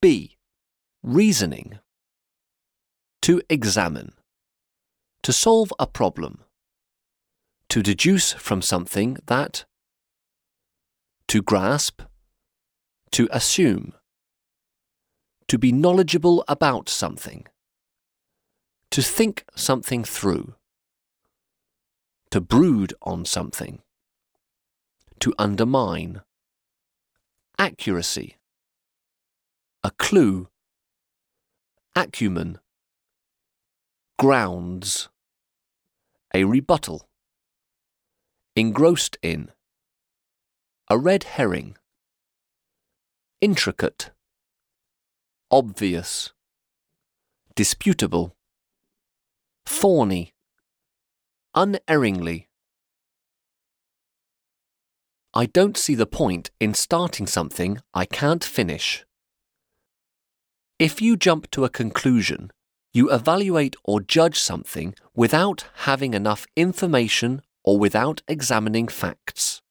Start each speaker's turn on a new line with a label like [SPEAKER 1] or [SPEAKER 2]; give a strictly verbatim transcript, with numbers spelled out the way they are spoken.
[SPEAKER 1] B. Reasoning. To examine. To solve a problem. To deduce from something that. To grasp. To assume. To be knowledgeable about something. To think something through. To brood on something. To undermine. Accuracy. A clue. Acumen. Grounds. A rebuttal. Engrossed in. A red herring. Intricate. Obvious. Disputable. Thorny. Unerringly. I don't see the point in starting something I can't finish. If you jump to a conclusion, you evaluate or judge something without having enough information or without examining facts.